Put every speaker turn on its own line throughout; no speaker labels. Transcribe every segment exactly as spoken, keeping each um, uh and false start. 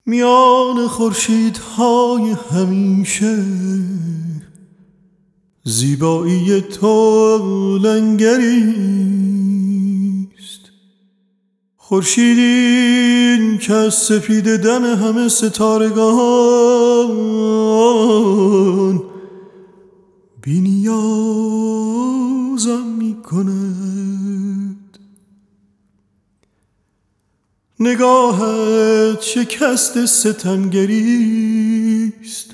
میان خورشیدهای همیشه زیبایی تو لنگریست. خورشیدی که از سپید دم همه ستارگان بی نیازم می کند. نگاهت شکست ستمگریست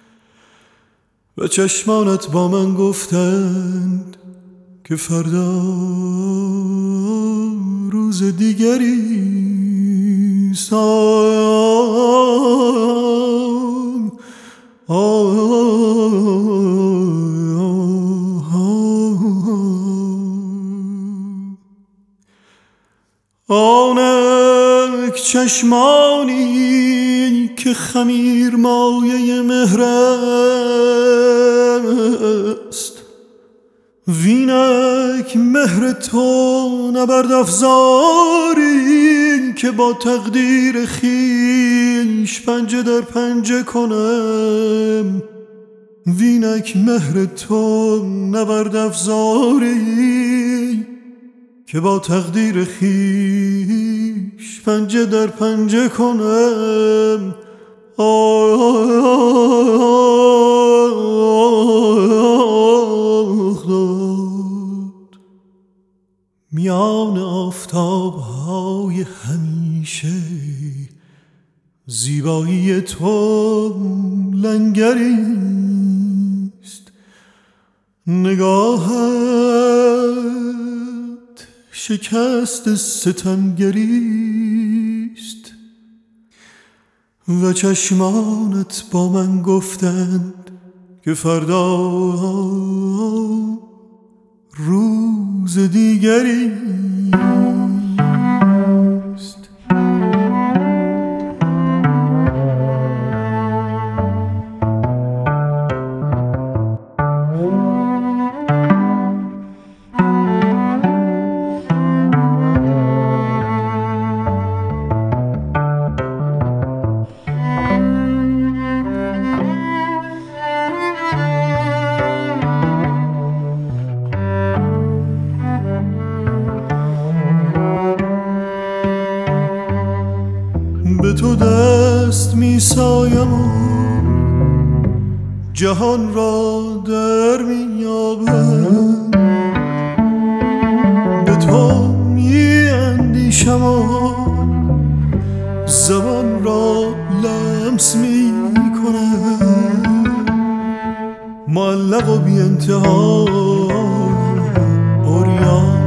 و چشمانت با من گفتند که فردا روز دیگریست. آه آنک چشمانی که خمیر مایه مهر است، وینک مهر تو نبرد افزاری که با تقدیر خیش پنجه در پنجه کنم. وینک مهر تو نبرد افزاری که با تقدیر خیش پنجه در پنجه کنم. آه داد میان آفتابهای همیشه زیبایی تو لنگریست. نگاهت شکست ستمگریست و چشمانت با من گفتند که فردا روز دیگریست. به تو دست می سایم و جهان را در می یابم. به تو می اندیشم و زبان را لمس می کنم. معلق و بی انتها عریان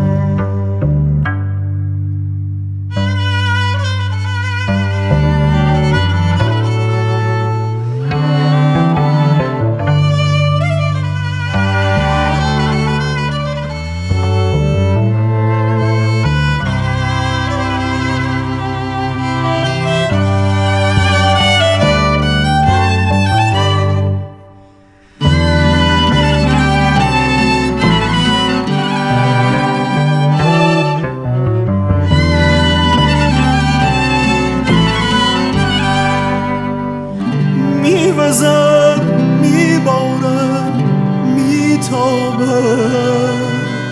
می‌وزد، می‌بارد، می‌تابد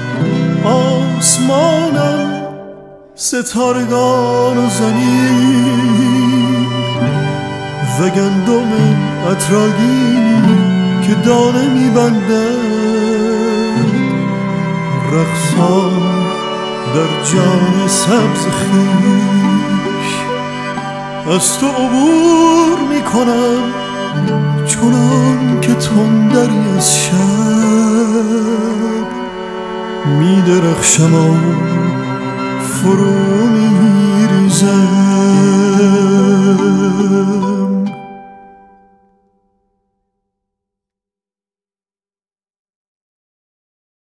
آسمانم ستارگان و زمین و گندم عطرآگینی که دانه می‌بندد. رقصان در جان سبز خویش از تو عبور می‌کنم، چنان که تندری از شب می درخشم و فرو می